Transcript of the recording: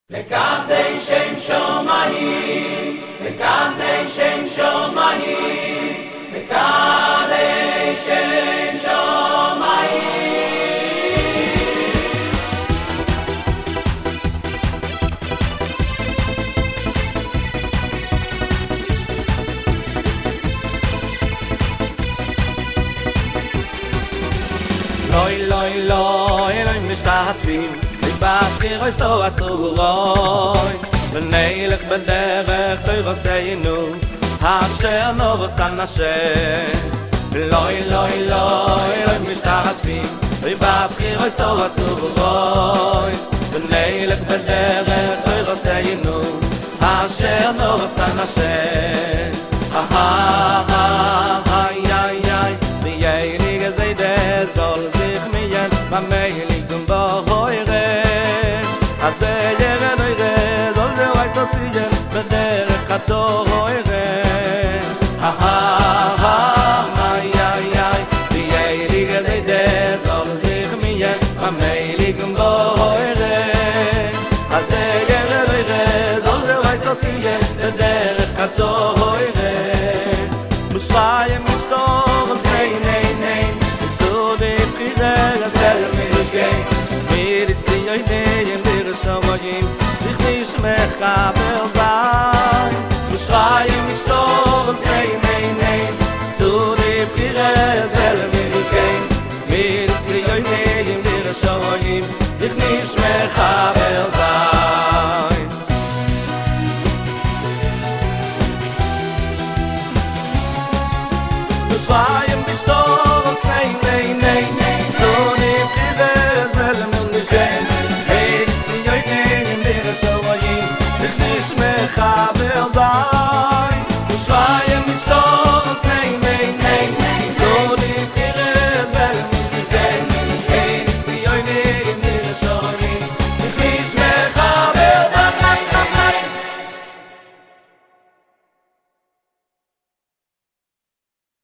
לקדש שם שמיים, לקדש שם שמיים, לקדש שם שמיים. לוי לוי לוי אלוהים משתתפים בבחיר אוי סו אסורוי ונלך בדרך תוירוסנו אשר נורסן השם לוי לוי לוי אלוהים משתתפים בבחיר אוי סו אסורוי ונלך בדרך תוירוסנו אשר נורסן השם בדרך התוירה ויהי לי גדד זול זיך מיין המייליגן בוירה הדרך התוירה זול זוהי תוציין בדרך התוירה מצרים משתור ציינין zu de prider zel mich gei mir zi oi ne im dir so vayim ich nis me khabel